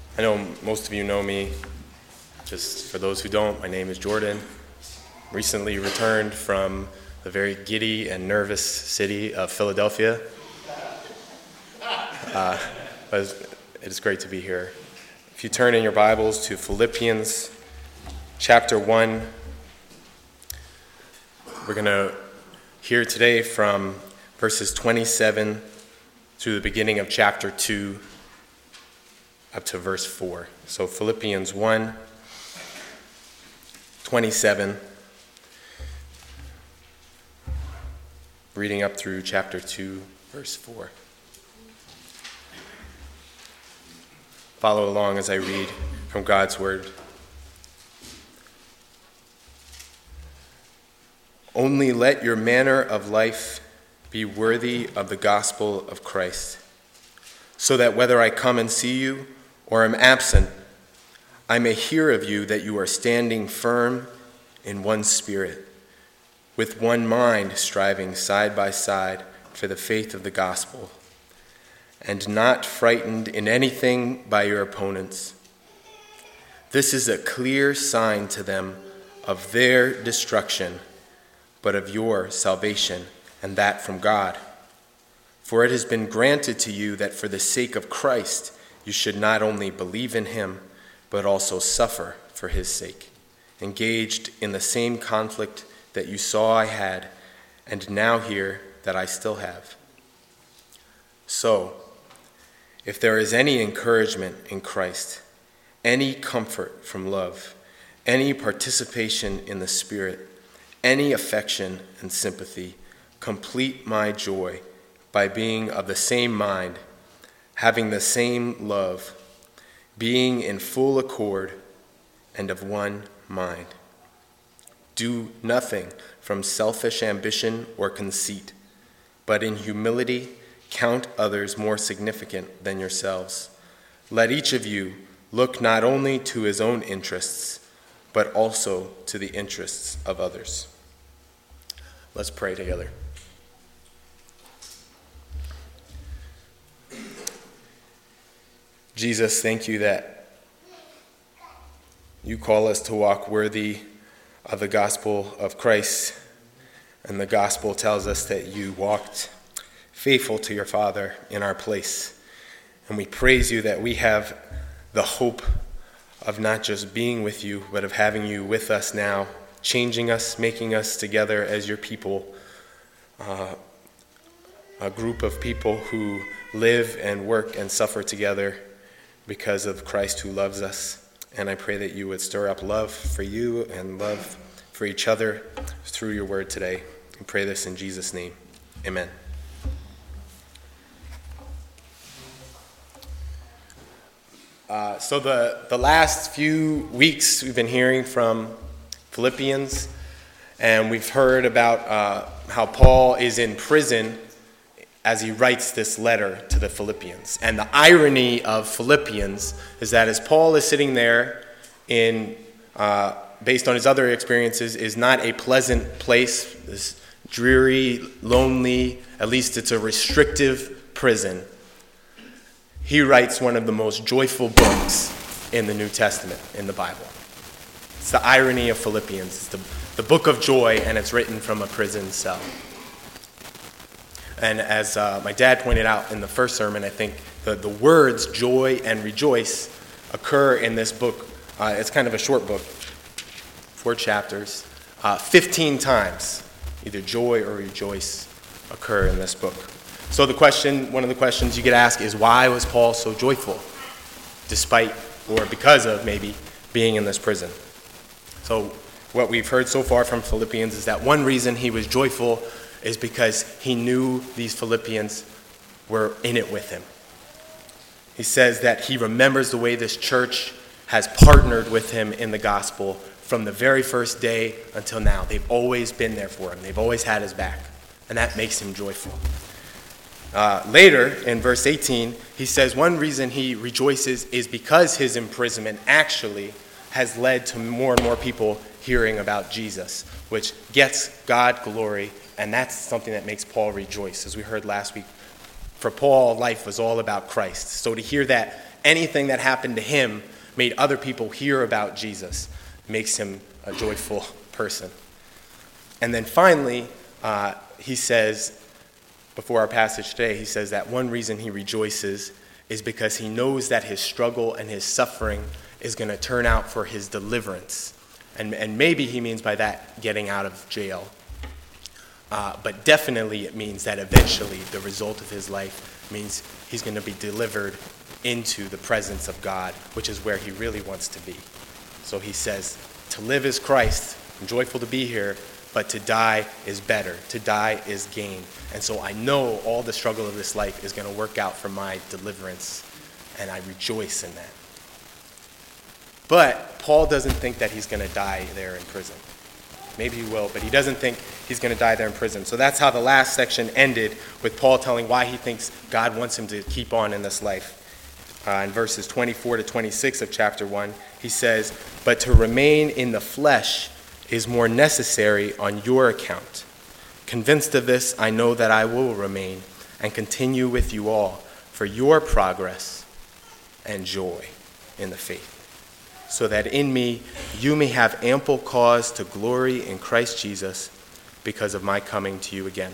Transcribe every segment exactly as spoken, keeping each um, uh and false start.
I know most of you know me. Just for those who don't, my name is Jordan. Recently returned from the very giddy and nervous city of Philadelphia. Uh, but it is great to be here. If you turn in your Bibles to Philippians chapter one, we're going to hear today from verses twenty-seven through the beginning of chapter two up to verse four. So Philippians one, twenty-seven, reading up through chapter two, verse four. Follow along as I read from God's word. Only let your manner of life be worthy of the gospel of Christ, so that whether I come and see you or am absent, I may hear of you that you are standing firm in one spirit, with one mind striving side by side for the faith of the gospel, and not frightened in anything by your opponents. This is a clear sign to them of their destruction, but of your salvation, and that from God. For it has been granted to you that for the sake of Christ you should not only believe in him, but also suffer for his sake, engaged in the same conflict that you saw I had, and now hear that I still have. So, if there is any encouragement in Christ, any comfort from love, any participation in the Spirit, any affection and sympathy, complete my joy by being of the same mind, having the same love, being in full accord and of one mind. Do nothing from selfish ambition or conceit, but in humility count others more significant than yourselves. Let each of you look not only to his own interests, but also to the interests of others. Let's pray together. Jesus, thank you that you call us to walk worthy of the gospel of Christ. And the gospel tells us that you walked faithful to your Father in our place. And we praise you that we have the hope of not just being with you, but of having you with us now, changing us, making us together as your people, uh, a group of people who live and work and suffer together because of Christ who loves us. And I pray that you would stir up love for you and love for each other through your word today. I pray this in Jesus' name. Amen. Uh, so the, the last few weeks we've been hearing from Philippians, and we've heard about uh, how Paul is in prison as he writes this letter to the Philippians. And the irony of Philippians is that as Paul is sitting there in, uh, based on his other experiences, is not a pleasant place, this dreary, lonely, at least it's a restrictive prison. He writes one of the most joyful books in the New Testament, in the Bible. It's the irony of Philippians. It's the, the book of joy, and it's written from a prison cell. And as uh, my dad pointed out in the first sermon, I think the, the words joy and rejoice occur in this book. Uh, it's kind of a short book, four chapters, uh, fifteen times. Either joy or rejoice occur in this book. So the question, one of the questions you get asked is, why was Paul so joyful, despite or because of maybe being in this prison? So what we've heard so far from Philippians is that one reason he was joyful is because he knew these Philippians were in it with him. He says that he remembers the way this church has partnered with him in the gospel from the very first day until now. They've always been there for him. They've always had his back, and that makes him joyful. Uh, later, in verse eighteen, he says one reason he rejoices is because his imprisonment actually has led to more and more people hearing about Jesus, which gets God glory, and that's something that makes Paul rejoice. As we heard last week, for Paul, life was all about Christ. So to hear that anything that happened to him made other people hear about Jesus, makes him a joyful person. And then finally, uh, he says, before our passage today, he says that one reason he rejoices is because he knows that his struggle and his suffering is going to turn out for his deliverance. And, and maybe he means by that getting out of jail. Uh, but definitely it means that eventually the result of his life means he's going to be delivered into the presence of God, which is where he really wants to be. So he says, to live is Christ, I'm joyful to be here, but to die is better. To die is gain. And so I know all the struggle of this life is going to work out for my deliverance, and I rejoice in that. But Paul doesn't think that he's going to die there in prison. Maybe he will, but he doesn't think he's going to die there in prison. So that's how the last section ended, with Paul telling why he thinks God wants him to keep on in this life. Uh, in verses twenty-four to twenty-six of chapter one, he says, "But to remain in the flesh is more necessary on your account. Convinced of this, I know that I will remain and continue with you all for your progress and joy in the faith, so that in me you may have ample cause to glory in Christ Jesus because of my coming to you again."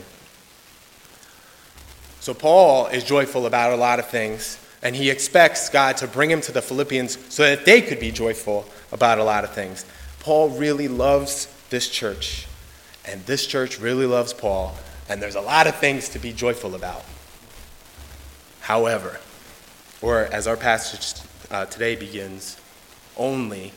So Paul is joyful about a lot of things, and he expects God to bring him to the Philippians so that they could be joyful about a lot of things. Paul really loves this church, and this church really loves Paul, and there's a lot of things to be joyful about. However, or as our passage uh, today begins, only,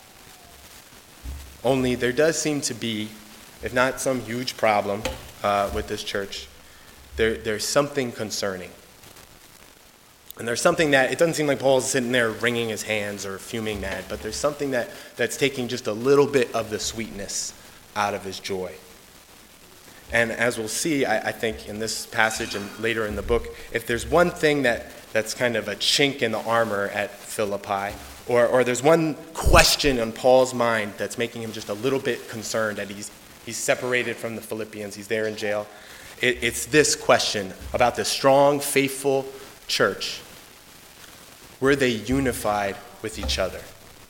only there does seem to be, if not some huge problem uh, with this church, there, there's something concerning. And there's something that, it doesn't seem like Paul's sitting there wringing his hands or fuming mad, but there's something that, that's taking just a little bit of the sweetness out of his joy. And as we'll see, I, I think in this passage and later in the book, if there's one thing that, that's kind of a chink in the armor at Philippi, or, or there's one question on Paul's mind that's making him just a little bit concerned that he's, he's separated from the Philippians, he's there in jail, it, it's this question about the strong, faithful church. Were they unified with each other?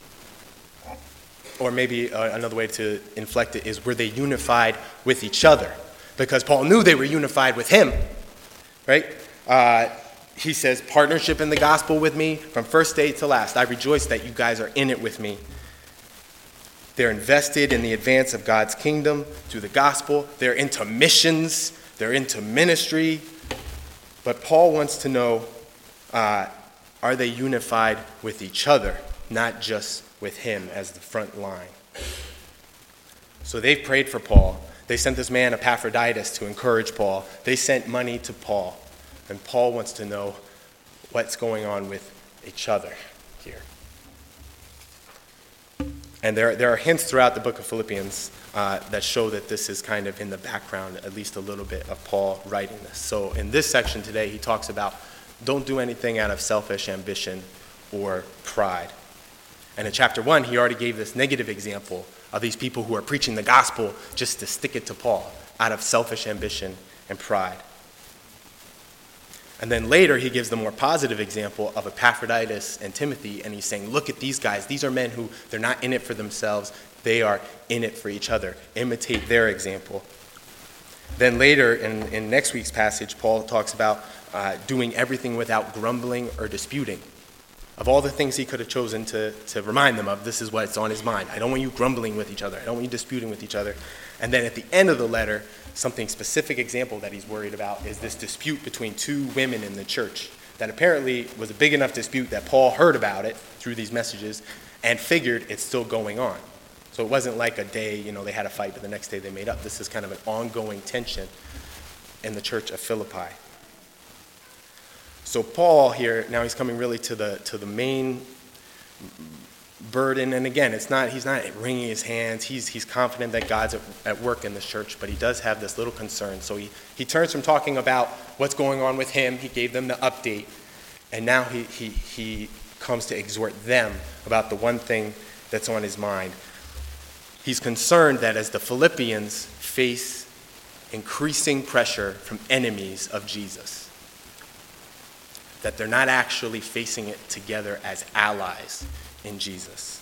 Or maybe uh, another way to inflect it is, were they unified with each other? Because Paul knew they were unified with him, right? Uh, he says, partnership in the gospel with me from first day to last. I rejoice that you guys are in it with me. They're invested in the advance of God's kingdom through the gospel. They're into missions. They're into ministry. But Paul wants to know, uh, are they unified with each other, not just with him as the front line? So they've prayed for Paul. They sent this man Epaphroditus to encourage Paul. They sent money to Paul. And Paul wants to know what's going on with each other here. And there, there are hints throughout the book of Philippians uh, that show that this is kind of in the background, at least a little bit, of Paul writing this. So in this section today, he talks about don't do anything out of selfish ambition or pride. And in chapter one, he already gave this negative example of these people who are preaching the gospel just to stick it to Paul out of selfish ambition and pride. And then later, he gives the more positive example of Epaphroditus and Timothy, and he's saying, look at these guys. These are men who, they're not in it for themselves. They are in it for each other. Imitate their example. Then later, in, in next week's passage, Paul talks about uh, doing everything without grumbling or disputing. Of all the things he could have chosen to, to remind them of, this is what's on his mind. I don't want you grumbling with each other. I don't want you disputing with each other. And then at the end of the letter, something specific example that he's worried about is this dispute between two women in the church that apparently was a big enough dispute that Paul heard about it through these messages and figured it's still going on. So it wasn't like a day, you know, they had a fight, but the next day they made up. This is kind of an ongoing tension in the church of Philippi. So Paul here, now he's coming really to the to the main burden. And again, it's not he's not wringing his hands. He's he's confident that God's at, at work in this church, but he does have this little concern. So he, he turns from talking about what's going on with him. He gave them the update. And now he, he, he comes to exhort them about the one thing that's on his mind. He's concerned that as the Philippians face increasing pressure from enemies of Jesus, that they're not actually facing it together as allies in Jesus.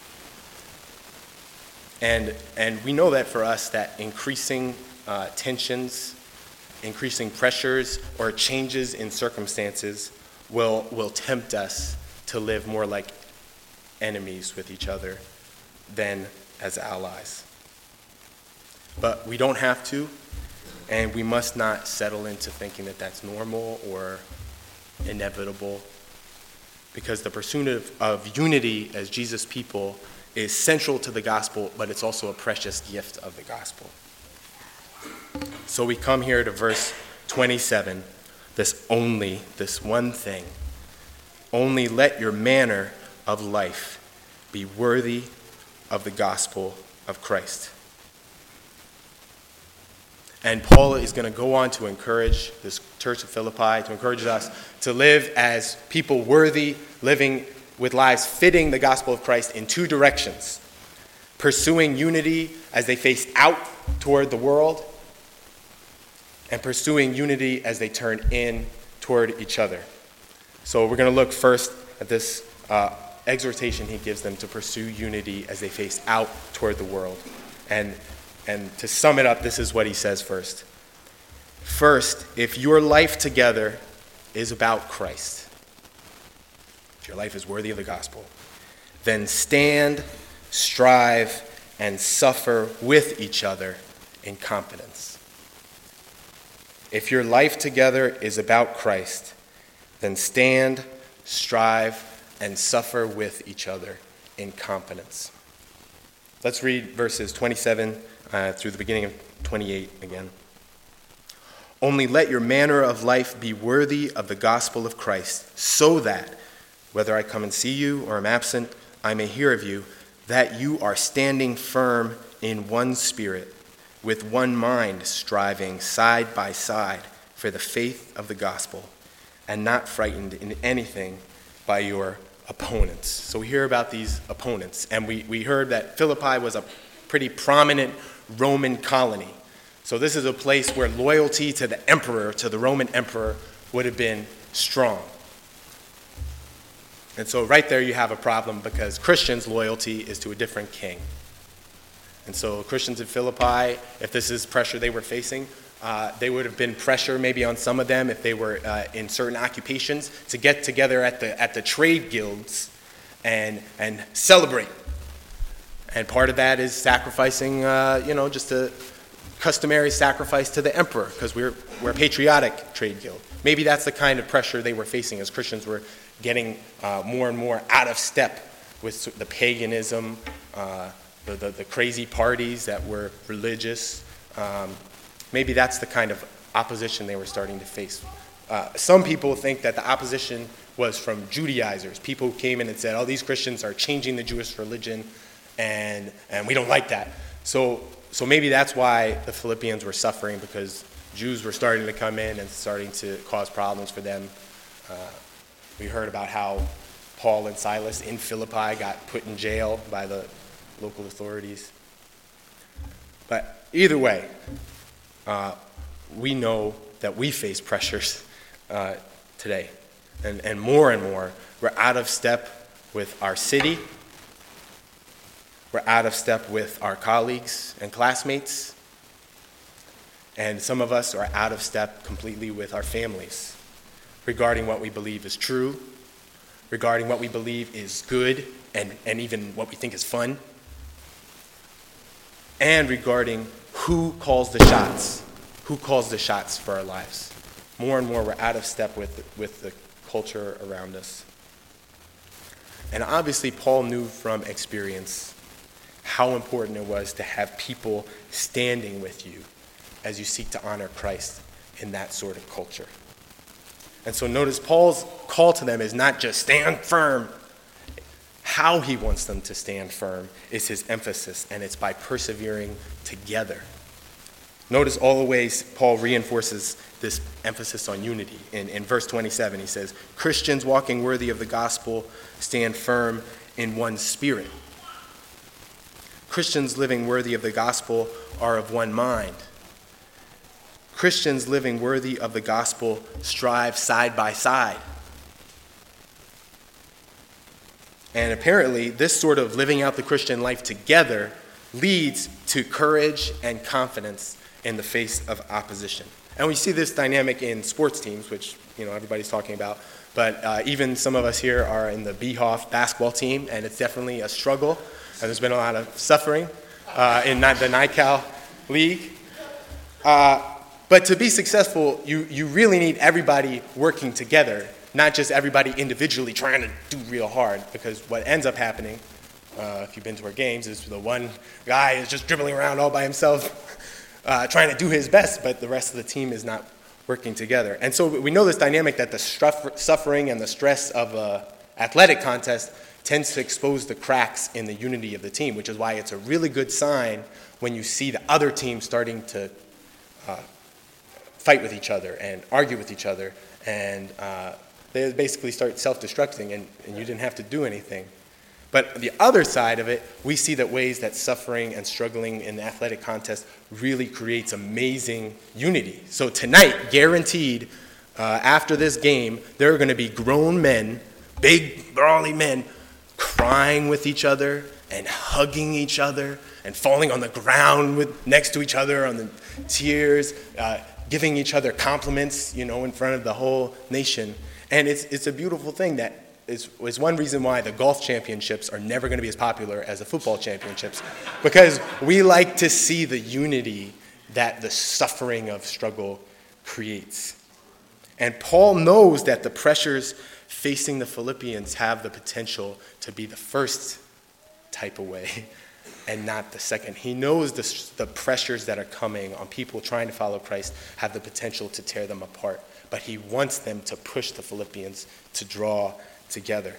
And, and we know that for us, that increasing uh, tensions, increasing pressures, or changes in circumstances will, will tempt us to live more like enemies with each other than as allies. But we don't have to, and we must not settle into thinking that that's normal or inevitable, because the pursuit of, of unity as Jesus' people is central to the gospel, but it's also a precious gift of the gospel. So we come here to verse twenty-seven, this only, this one thing. Only let your manner of life be worthy of the gospel of Christ. And Paul is going to go on to encourage this church of Philippi, to encourage us to live as people worthy, living with lives fitting the gospel of Christ in two directions. Pursuing unity as they face out toward the world, and pursuing unity as they turn in toward each other. So we're going to look first at this uh, exhortation he gives them to pursue unity as they face out toward the world. And And to sum it up, this is what he says first. First, if your life together is about Christ, if your life is worthy of the gospel, then stand, strive, and suffer with each other in confidence. If your life together is about Christ, then stand, strive, and suffer with each other in confidence. Let's read verses twenty-seven Uh, through the beginning of twenty-eight again. Only let your manner of life be worthy of the gospel of Christ, so that, whether I come and see you or am absent, I may hear of you, that you are standing firm in one spirit, with one mind, striving side by side for the faith of the gospel, and not frightened in anything by your opponents. So we hear about these opponents, and we, we heard that Philippi was a pretty prominent Roman colony. So this is a place where loyalty to the emperor, to the Roman emperor, would have been strong. And so right there you have a problem, because Christians' loyalty is to a different king. And so Christians in Philippi, if this is pressure they were facing, uh, they would have been pressure maybe on some of them if they were uh, in certain occupations to get together at the at the trade guilds and and celebrate. And part of that is sacrificing, uh, you know, just a customary sacrifice to the emperor, because we're, we're a patriotic trade guild. Maybe that's the kind of pressure they were facing as Christians were getting uh, more and more out of step with the paganism, uh, the, the, the crazy parties that were religious. Um, maybe that's the kind of opposition they were starting to face. Uh, some people think that the opposition was from Judaizers, people who came in and said, oh, these Christians are changing the Jewish religion, And and we don't like that. So so maybe that's why the Philippians were suffering, because Jews were starting to come in and starting to cause problems for them. Uh, we heard about how Paul and Silas in Philippi got put in jail by the local authorities. But either way, uh, we know that we face pressures uh, today. And, and more and more, we're out of step with our city. We're out of step with our colleagues and classmates. And some of us are out of step completely with our families regarding what we believe is true, regarding what we believe is good, and, and even what we think is fun, and regarding who calls the shots, who calls the shots for our lives. More and more we're out of step with, with the culture around us. And obviously Paul knew from experience how important it was to have people standing with you as you seek to honor Christ in that sort of culture. And so notice Paul's call to them is not just stand firm. How he wants them to stand firm is his emphasis, and it's by persevering together. Notice all the ways Paul reinforces this emphasis on unity. In, in verse twenty-seven, he says, Christians walking worthy of the gospel stand firm in one spirit. Christians living worthy of the gospel are of one mind. Christians living worthy of the gospel strive side by side And apparently, this sort of living out the Christian life together leads to courage and confidence in the face of opposition. And we see this dynamic in sports teams, which you know everybody's talking about. But uh, even some of us here are in the Behoff basketball team, and it's definitely a struggle. And there's been a lot of suffering uh, in the NICAL league. Uh, but to be successful, you, you really need everybody working together, not just everybody individually trying to do real hard. Because what ends up happening, uh, if you've been to our games, is the one guy is just dribbling around all by himself, uh, trying to do his best, but the rest of the team is not working together. And so we know this dynamic that the struff- suffering and the stress of an athletic contest tends to expose the cracks in the unity of the team, which is why it's a really good sign when you see the other team starting to uh, fight with each other and argue with each other, and uh, they basically start self-destructing, and, and you didn't have to do anything. But the other side of it, we see that ways that suffering and struggling in the athletic contest really creates amazing unity. So tonight, guaranteed, uh, after this game, there are going to be grown men, big, brawly men, crying with each other and hugging each other and falling on the ground with, next to each other on the tears, uh, giving each other compliments, you know, in front of the whole nation. And it's it's a beautiful thing that is, is one reason why the golf championships are never going to be as popular as the football championships, because we like to see the unity that the suffering of struggle creates. And Paul knows that the pressures facing the Philippians have the potential to be the first type of way and not the second. He knows the, the pressures that are coming on people trying to follow Christ have the potential to tear them apart, but he wants them to push the Philippians to draw together.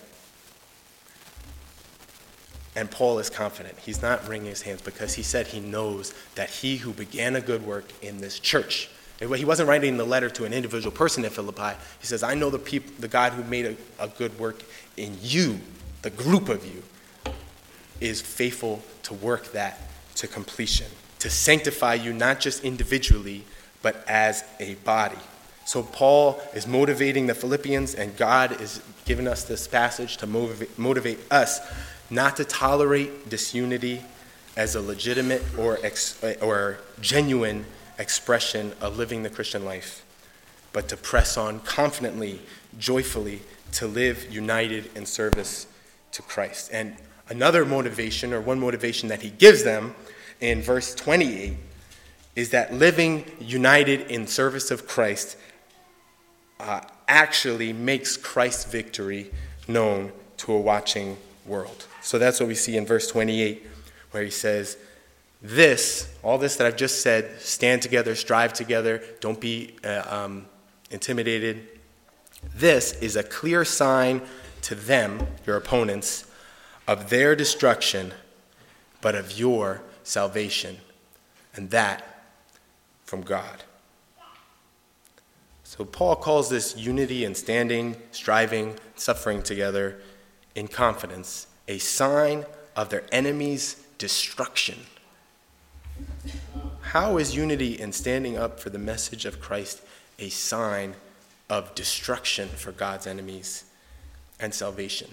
And Paul is confident. He's not wringing his hands because he said he knows that he who began a good work in this church, he wasn't writing the letter to an individual person in Philippi. He says, I know the peop- the God who made a, a good work in you, the group of you, is faithful to work that to completion, to sanctify you not just individually, but as a body. So Paul is motivating the Philippians, and God is giving us this passage to motivate, motivate us not to tolerate disunity as a legitimate or ex, or genuine expression of living the Christian life, but to press on confidently, joyfully, to live united in service to Christ. And another motivation, or one motivation that he gives them in verse twenty-eight, is that living united in service of Christ uh, actually makes Christ's victory known to a watching world. So that's what we see in verse twenty-eight, where he says, this, all this that I've just said, stand together, strive together, don't be uh, um, intimidated. This is a clear sign to them, your opponents, of their destruction, but of your salvation, and that from God. So Paul calls this unity and standing, striving, suffering together in confidence a sign of their enemy's destruction. How is unity and standing up for the message of Christ a sign of destruction for God's enemies and salvation?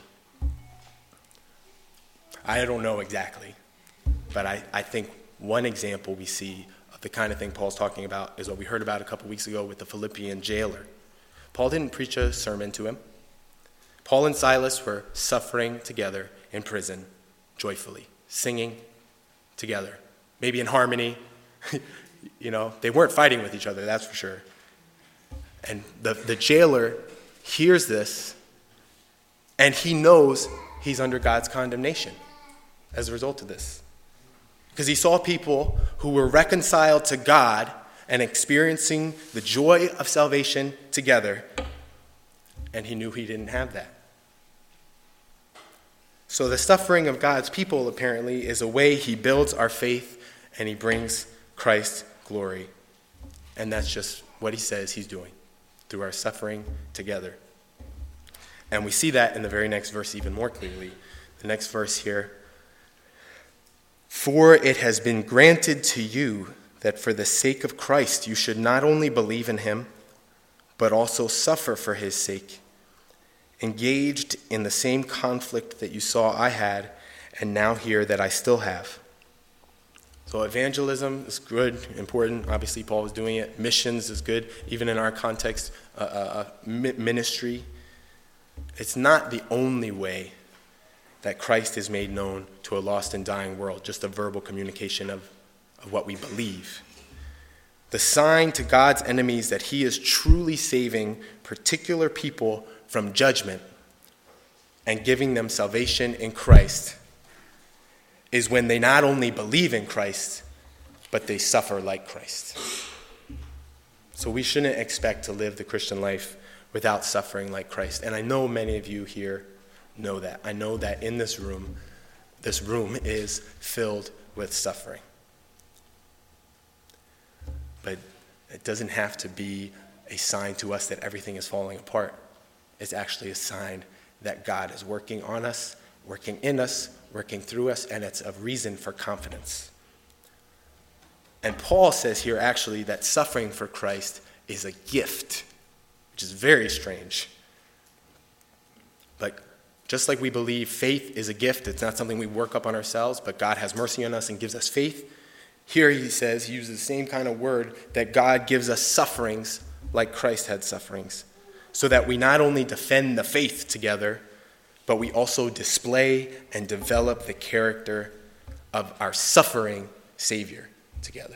I don't know exactly, but I, I think one example we see of the kind of thing Paul's talking about is what we heard about a couple weeks ago with the Philippian jailer. Paul didn't preach a sermon to him. Paul and Silas were suffering together in prison, joyfully, singing together, maybe in harmony. You know, they weren't fighting with each other, that's for sure. And the, the jailer hears this, and he knows he's under God's condemnation as a result of this. Because he saw people who were reconciled to God and experiencing the joy of salvation together, and he knew he didn't have that. So the suffering of God's people, apparently, is a way he builds our faith and he brings Christ glory. And that's just what he says he's doing through our suffering together. And we see that in the very next verse even more clearly. The next verse here. For it has been granted to you that for the sake of Christ you should not only believe in him, but also suffer for his sake, engaged in the same conflict that you saw I had and now hear that I still have. So evangelism is good, important. Obviously, Paul was doing it. Missions is good, even in our context, uh, uh, ministry. It's not the only way that Christ is made known to a lost and dying world, just a verbal communication of, of what we believe. The sign to God's enemies that he is truly saving particular people from judgment and giving them salvation in Christ is when they not only believe in Christ, but they suffer like Christ. So we shouldn't expect to live the Christian life without suffering like Christ. And I know many of you here know that. I know that in this room, this room is filled with suffering. But it doesn't have to be a sign to us that everything is falling apart. It's actually a sign that God is working on us, working in us, working through us, and it's a reason for confidence. And Paul says here actually that suffering for Christ is a gift, which is very strange. But just like we believe faith is a gift, it's not something we work up on ourselves, but God has mercy on us and gives us faith. Here he says, he uses the same kind of word, that God gives us sufferings like Christ had sufferings, so that we not only defend the faith together, but we also display and develop the character of our suffering Savior together.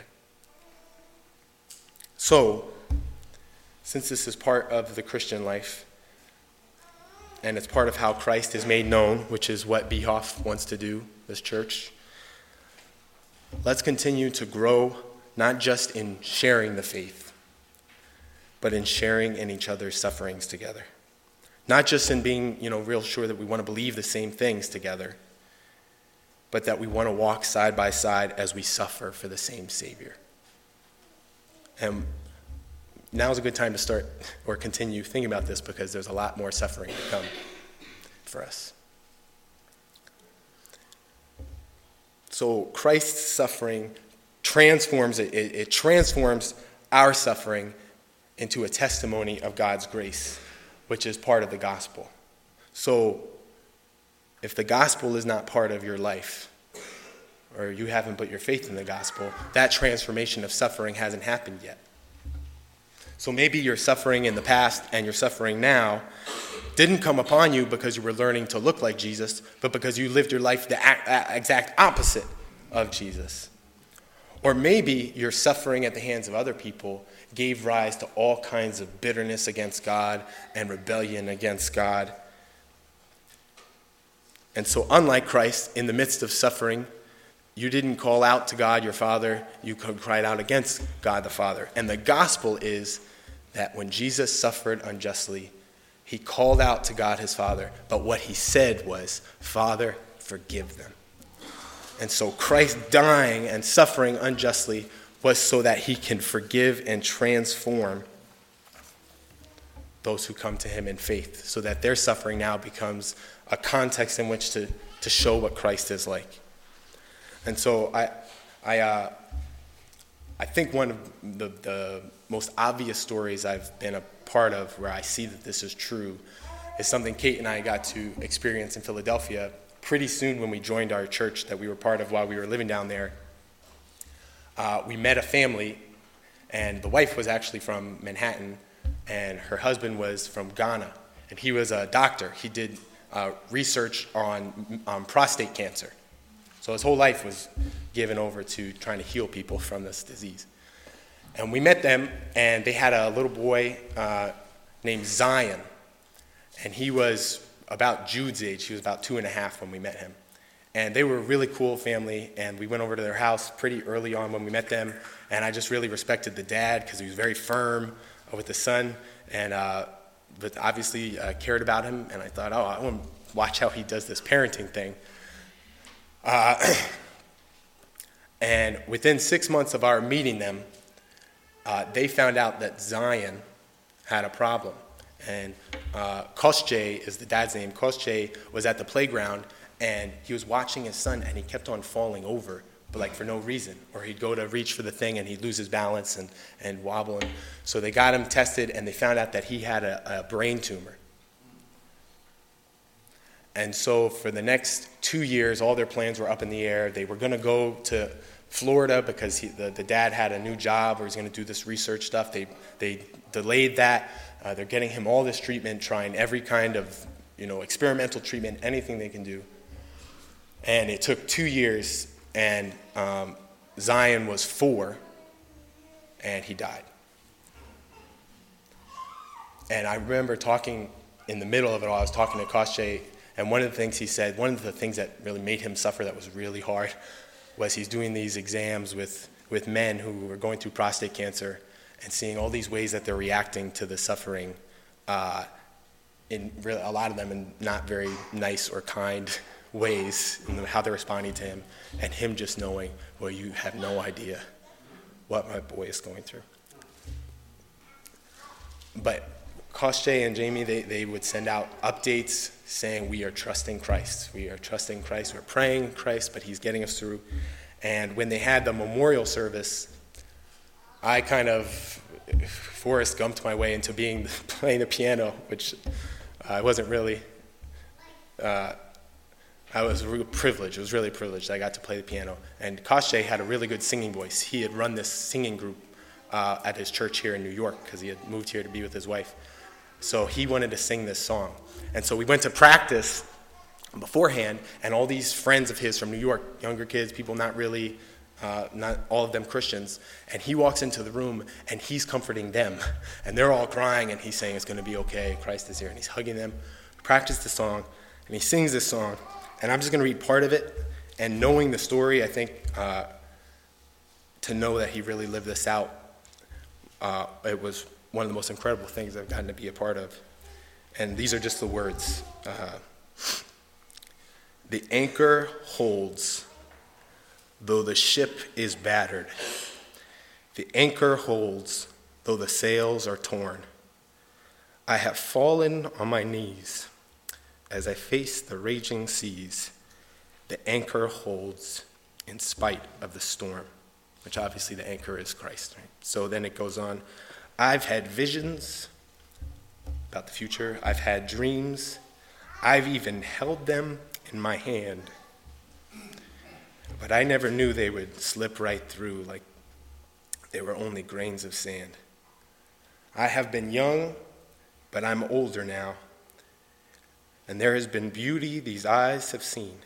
So, since this is part of the Christian life, and it's part of how Christ is made known, which is what Behoff wants to do, this church, let's continue to grow, not just in sharing the faith, but in sharing in each other's sufferings together. Not just in being, you know, real sure that we want to believe the same things together, but that we want to walk side by side as we suffer for the same Savior. And now is a good time to start or continue thinking about this, because there's a lot more suffering to come for us. So Christ's suffering transforms it, it, it transforms our suffering into a testimony of God's grace, which is part of the gospel. So if the gospel is not part of your life, or you haven't put your faith in the gospel, that transformation of suffering hasn't happened yet. So maybe your suffering in the past and your suffering now didn't come upon you because you were learning to look like Jesus, but because you lived your life the exact opposite of Jesus. Or maybe your suffering at the hands of other people gave rise to all kinds of bitterness against God and rebellion against God. And so unlike Christ, in the midst of suffering, you didn't call out to God your Father, you cried out against God the Father. And the gospel is that when Jesus suffered unjustly, he called out to God his Father, but what he said was, Father, forgive them. And so Christ dying and suffering unjustly was so that he can forgive and transform those who come to him in faith, so that their suffering now becomes a context in which to, to show what Christ is like. And so I I, uh, I think one of the, the most obvious stories I've been a part of where I see that this is true is something Kate and I got to experience in Philadelphia pretty soon when we joined our church that we were part of while we were living down there. Uh, we met a family, and the wife was actually from Manhattan, and her husband was from Ghana, and he was a doctor. He did uh, research on um, prostate cancer. So his whole life was given over to trying to heal people from this disease. And we met them, and they had a little boy uh, named Zion, and he was about Jude's age. He was about two and a half when we met him. And they were a really cool family, and we went over to their house pretty early on when we met them, and I just really respected the dad because he was very firm with the son, and uh, but obviously uh, cared about him, and I thought, oh, I want to watch how he does this parenting thing. Uh, and within six months of our meeting them, uh, they found out that Zion had a problem. And uh, Kostje is the dad's name. Kostje was at the playground, and he was watching his son, and he kept on falling over, but like for no reason. Or he'd go to reach for the thing, and he'd lose his balance and, and wobble. And so they got him tested, and they found out that he had a, a brain tumor. And so for the next two years, all their plans were up in the air. They were going to go to Florida because he, the, the dad had a new job or he's going to do this research stuff. They they delayed that. Uh, they're getting him all this treatment, trying every kind of, you know, experimental treatment, anything they can do. And it took two years, and um, Zion was four, and he died. And I remember talking in the middle of it all, I was talking to Koshe, and one of the things he said, one of the things that really made him suffer that was really hard, was he's doing these exams with, with men who were going through prostate cancer and seeing all these ways that they're reacting to the suffering, uh, in really, a lot of them in not very nice or kind ways, in how they're responding to him, and him just knowing, well, you have no idea what my boy is going through. But Koshe and Jamie, they, they would send out updates saying, we are trusting Christ. We are trusting Christ. We're praying Christ, but he's getting us through. And when they had the memorial service, I kind of Forrest Gumped my way into being playing the piano, which I wasn't really, uh, I was really privileged. It was really privileged. I got to play the piano. And Koshe had a really good singing voice. He had run this singing group uh, at his church here in New York because he had moved here to be with his wife. So he wanted to sing this song. And so we went to practice beforehand, and all these friends of his from New York, younger kids, people not really, uh, not all of them Christians, and he walks into the room, and he's comforting them. And they're all crying, and he's saying, it's going to be okay, Christ is here. And he's hugging them. We practice the song, and he sings this song. And I'm just going to read part of it. And knowing the story, I think, uh, to know that he really lived this out, uh, it was one of the most incredible things I've gotten to be a part of. And these are just the words. Uh, the anchor holds, though the ship is battered. The anchor holds, though the sails are torn. I have fallen on my knees as I face the raging seas. The anchor holds in spite of the storm, which obviously the anchor is Christ. Right? So then it goes on. I've had visions about the future. I've had dreams. I've even held them in my hand. But I never knew they would slip right through like they were only grains of sand. I have been young, but I'm older now. And there has been beauty these eyes have seen.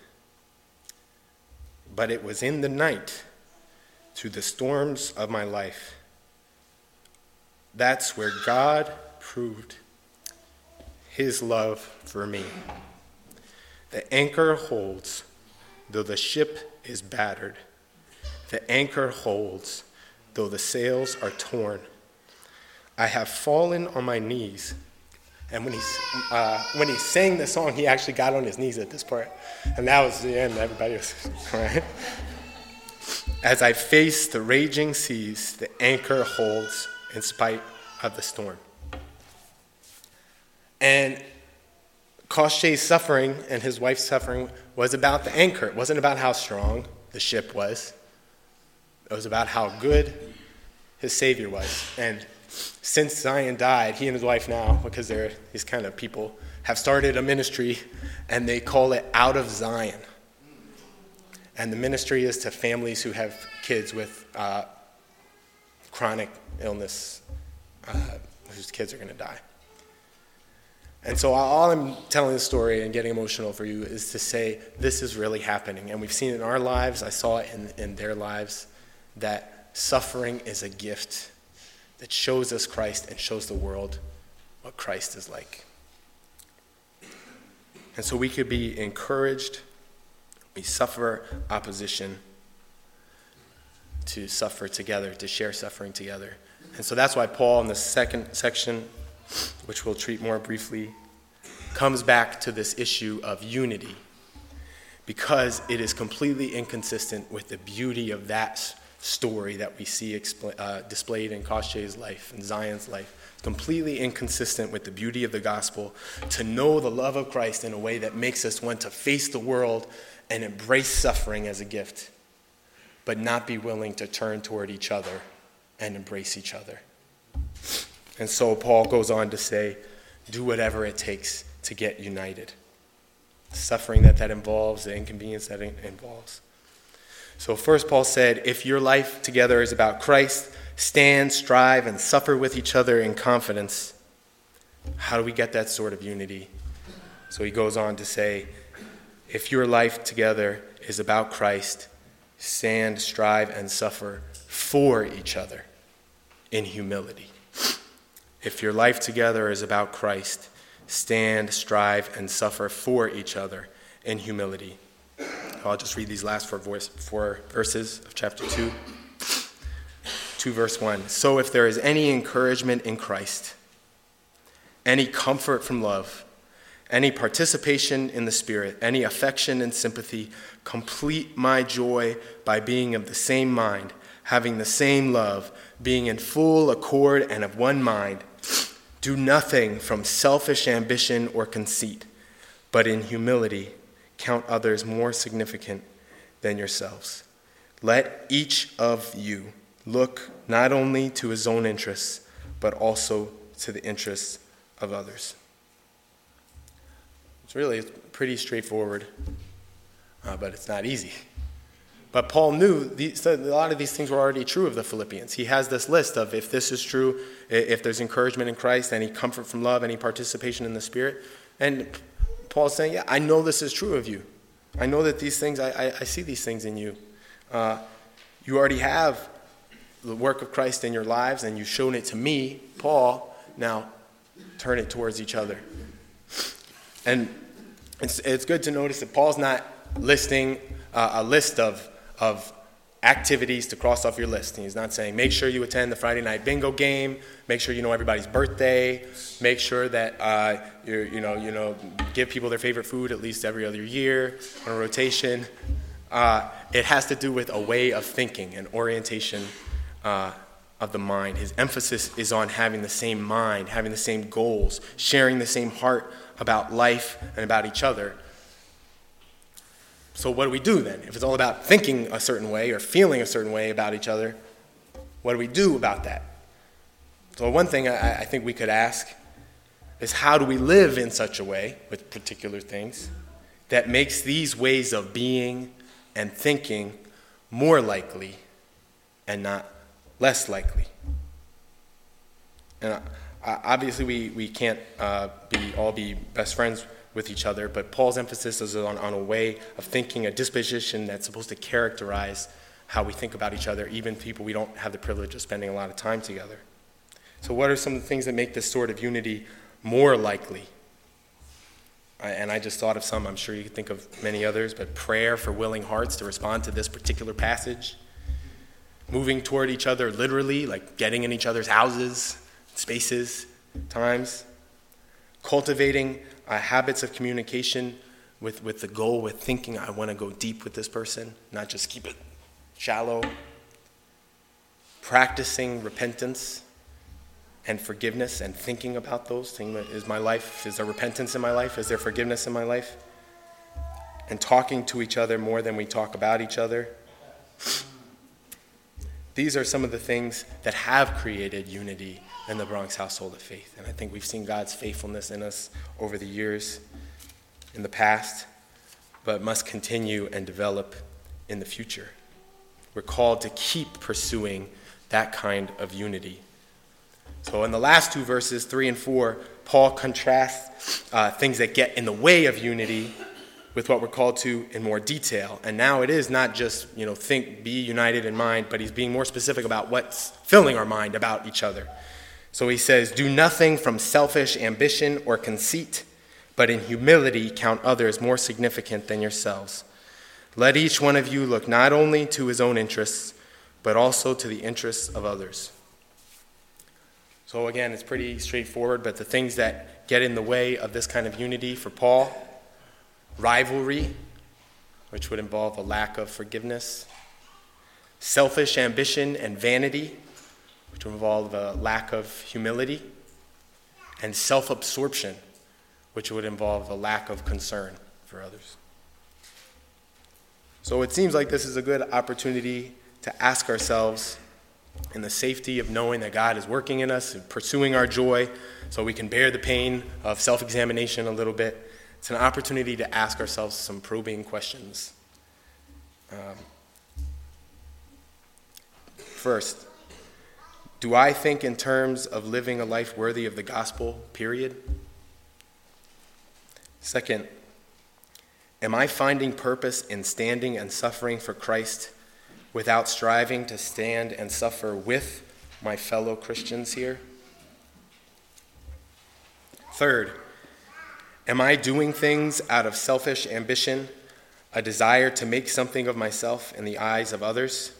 But it was in the night, through the storms of my life, that's where God proved his love for me. The anchor holds, though the ship is battered. The anchor holds, though the sails are torn. I have fallen on my knees. And when he, uh, when he sang the song, he actually got on his knees at this part. And that was the end. Everybody was, right? As I face the raging seas, the anchor holds in spite of the storm. And Koshe's suffering and his wife's suffering was about the anchor. It wasn't about how strong the ship was. It was about how good his Savior was. And since Zion died, he and his wife now, because they're these kind of people, have started a ministry, and they call it Out of Zion. And the ministry is to families who have kids with uh, chronic illness, uh, whose kids are going to die. And so all I'm telling this story and getting emotional for you is to say this is really happening. And we've seen it in our lives, I saw it in, in their lives, that suffering is a gift that shows us Christ and shows the world what Christ is like. And so we could be encouraged. We suffer opposition to suffer together, to share suffering together. And so that's why Paul in the second section, which we'll treat more briefly, comes back to this issue of unity, because it is completely inconsistent with the beauty of that story that we see expl- uh, displayed in Koshe's life and Zion's life. Completely inconsistent with the beauty of the gospel, to know the love of Christ in a way that makes us want to face the world and embrace suffering as a gift, but not be willing to turn toward each other and embrace each other. And so Paul goes on to say, do whatever it takes to get united. the suffering that that involves, the inconvenience that it involves. So first Paul said, if your life together is about Christ, stand, strive, and suffer with each other in confidence. How do we get that sort of unity? So he goes on to say, if your life together is about Christ, stand, strive, and suffer for each other in humility. If your life together is about Christ, stand, strive, and suffer for each other in humility. I'll just read these last four, voice, four verses of chapter two. two verse one. So if there is any encouragement in Christ, any comfort from love, any participation in the Spirit, any affection and sympathy, complete my joy by being of the same mind, having the same love, being in full accord and of one mind. Do nothing from selfish ambition or conceit, but in humility count others more significant than yourselves. Let each of you look not only to his own interests, but also to the interests of others. It's really pretty straightforward, uh, but it's not easy. But Paul knew these, a lot of these things were already true of the Philippians. He has this list of if this is true, if there's encouragement in Christ, any comfort from love, any participation in the Spirit. And Paul's saying, yeah, I know this is true of you. I know that these things, I, I, I see these things in you. Uh, you already have the work of Christ in your lives, and you've shown it to me, Paul. Now, turn it towards each other. And it's, it's good to notice that Paul's not listing uh, a list of of activities to cross off your list. And he's not saying, make sure you attend the Friday night bingo game, make sure you know everybody's birthday, make sure that uh, you're, you know, you know, give people their favorite food at least every other year on a rotation. Uh, it has to do with a way of thinking, an orientation uh, of the mind. His emphasis is on having the same mind, having the same goals, sharing the same heart about life and about each other. So what do we do then? If it's all about thinking a certain way or feeling a certain way about each other, what do we do about that? So one thing I, I think we could ask is, how do we live in such a way with particular things that makes these ways of being and thinking more likely and not less likely? And uh, obviously we, we can't uh, be all be best friends with each other, but Paul's emphasis is on, on a way of thinking, a disposition that's supposed to characterize how we think about each other, even people we don't have the privilege of spending a lot of time together. So what are some of the things that make this sort of unity more likely? I, and I just thought of some. I'm sure you could think of many others, but prayer for willing hearts to respond to this particular passage, moving toward each other literally, like getting in each other's houses, spaces, times, cultivating Uh, habits of communication with, with the goal, with thinking, I want to go deep with this person, not just keep it shallow. Practicing repentance and forgiveness and thinking about those things. Is my life, is there repentance in my life? Is there forgiveness in my life? And talking to each other more than we talk about each other. These are some of the things that have created unity in the Bronx household of faith. And I think we've seen God's faithfulness in us over the years, in the past, but must continue and develop in the future. We're called to keep pursuing that kind of unity. So in the last two verses, three and four, Paul contrasts uh, things that get in the way of unity with what we're called to in more detail. And now it is not just, you know, think, be united in mind, but he's being more specific about what's filling our mind about each other. So he says, do nothing from selfish ambition or conceit, but in humility count others more significant than yourselves. Let each one of you look not only to his own interests, but also to the interests of others. So again, it's pretty straightforward, but the things that get in the way of this kind of unity for Paul: rivalry, which would involve a lack of forgiveness; selfish ambition and vanity, which would involve a lack of humility; and self-absorption, which would involve a lack of concern for others. So it seems like this is a good opportunity to ask ourselves, in the safety of knowing that God is working in us and pursuing our joy so we can bear the pain of self-examination a little bit, it's an opportunity to ask ourselves some probing questions. Um, first, do I think in terms of living a life worthy of the gospel, period? Second, am I finding purpose in standing and suffering for Christ without striving to stand and suffer with my fellow Christians here? Third, am I doing things out of selfish ambition, a desire to make something of myself in the eyes of others?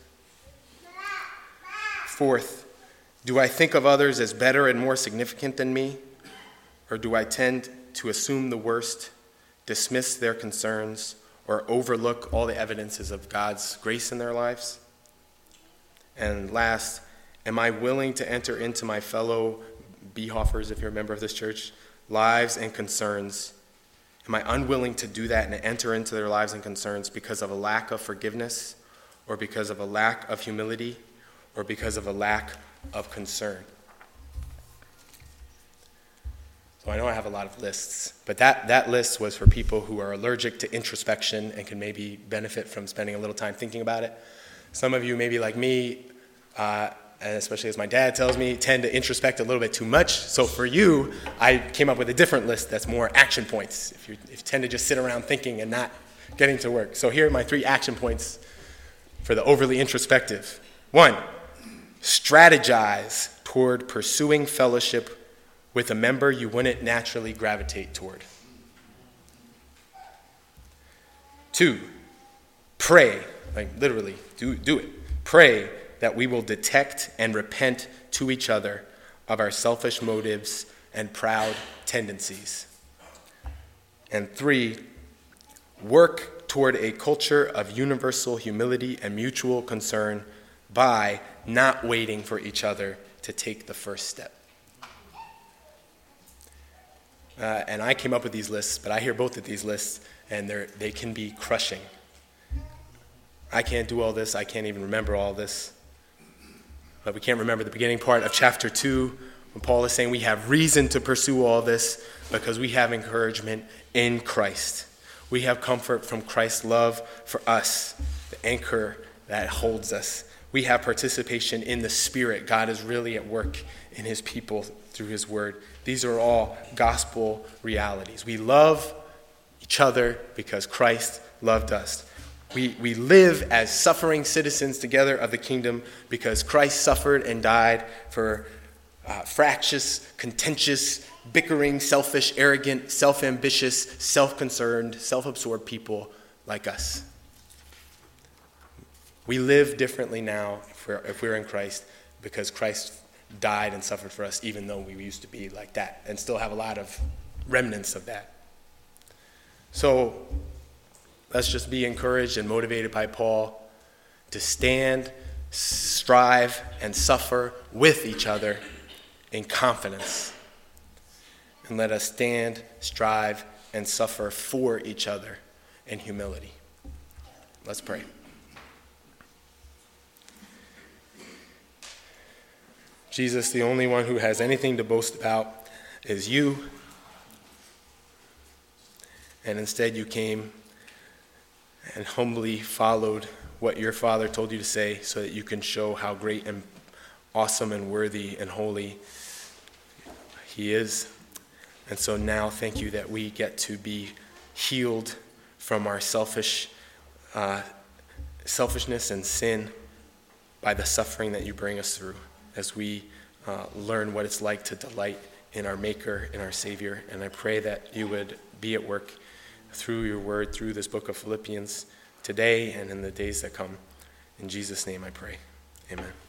Fourth, do I think of others as better and more significant than me, or do I tend to assume the worst, dismiss their concerns, or overlook all the evidences of God's grace in their lives? And last, am I willing to enter into my fellow Behoffers, if you're a member of this church, lives and concerns? Am I unwilling to do that and enter into their lives and concerns because of a lack of forgiveness, or because of a lack of humility, or because of a lack of concern? So I know I have a lot of lists, but that, that list was for people who are allergic to introspection and can maybe benefit from spending a little time thinking about it. Some of you, maybe like me, uh, and especially as my dad tells me, tend to introspect a little bit too much. So for you, I came up with a different list that's more action points, if you, if you tend to just sit around thinking and not getting to work. So here are my three action points for the overly introspective. One, strategize toward pursuing fellowship with a member you wouldn't naturally gravitate toward. Two, pray, like literally, do, do it. Pray that we will detect and repent to each other of our selfish motives and proud tendencies. And three, work toward a culture of universal humility and mutual concern by not waiting for each other to take the first step. Uh, and I came up with these lists, but I hear both of these lists, and they're, they can be crushing. I can't do all this. I can't even remember all this. But we can't remember the beginning part of chapter two, when Paul is saying we have reason to pursue all this because we have encouragement in Christ. We have comfort from Christ's love for us, the anchor that holds us. We have participation in the Spirit. God is really at work in his people through his word. These are all gospel realities. We love each other because Christ loved us. We, we live as suffering citizens together of the kingdom because Christ suffered and died for uh, fractious, contentious, bickering, selfish, arrogant, self-ambitious, self-concerned, self-absorbed people like us. We live differently now if we're, if we're in Christ because Christ died and suffered for us, even though we used to be like that and still have a lot of remnants of that. So let's just be encouraged and motivated by Paul to stand, strive, and suffer with each other in confidence. And let us stand, strive, and suffer for each other in humility. Let's pray. Jesus, the only one who has anything to boast about is you. And instead you came and humbly followed what your Father told you to say so that you can show how great and awesome and worthy and holy he is. And so now thank you that we get to be healed from our selfish uh, selfishness and sin by the suffering that you bring us through as we uh, learn what it's like to delight in our Maker, in our Savior. And I pray that you would be at work through your word, through this book of Philippians today and in the days that come. In Jesus' name I pray. Amen.